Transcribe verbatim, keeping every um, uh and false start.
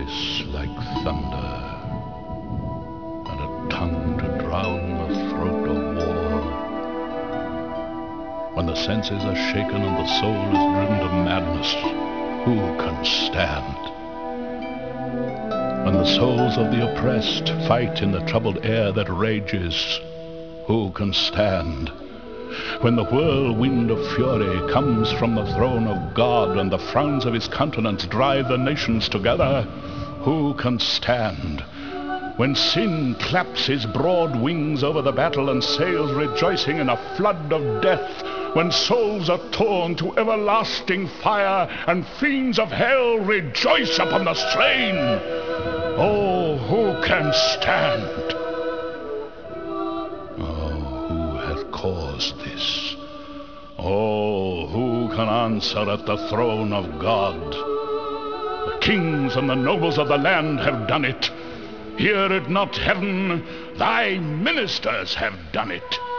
voice like thunder, and a tongue to drown the throat of war. When the senses are shaken and the soul is driven to madness, who can stand? When the souls of the oppressed fight in the troubled air that rages, who can stand? When the whirlwind of fury comes from the throne of God and the frowns of his countenance drive the nations together, who can stand? When sin claps his broad wings over the battle and sails rejoicing in a flood of death, when souls are torn to everlasting fire and fiends of hell rejoice upon the slain, oh, who can stand? Oh, who hath caused this? Oh, who can answer at the throne of God? The kings and the nobles of the land have done it. Hear it not, heaven, thy ministers have done it.